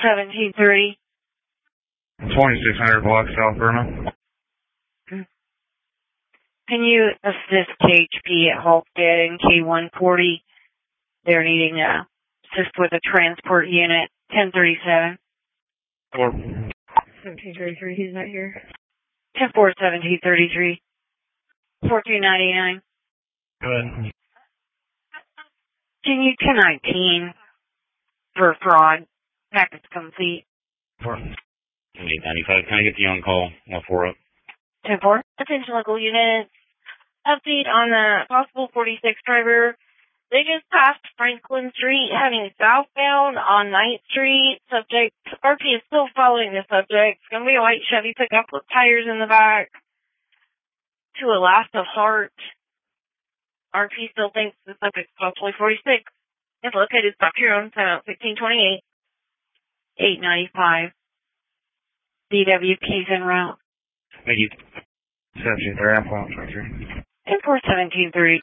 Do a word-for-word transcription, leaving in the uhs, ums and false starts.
seventeen thirty. twenty-six hundred block South Burma. Can you assist K H P at Halstead and K one forty? They're needing uh, assist with a transport unit. ten thirty-seven. Four. seventeen thirty-three, he's not here. ten four, seventeen thirty-three. fourteen ninety-nine. Go ahead. Can you ten nineteen for fraud? Package complete. Four. eight ninety-five. Can I get the on-call? One four up. ten four. Attention local units. Update on the possible forty-six driver. They just passed Franklin Street heading southbound on ninth Street. Subject, R P is still following the subject. It's going to be a white Chevy pickup with tires in the back. To a last of heart. R P still thinks the subject is possibly forty-six. It's located stop your own time out sixteen twenty-eight. eight ninety-five. D W keys en route. Thank you. seventeen thirty. I'm calling twenty-three. ten four, seventeen thirty.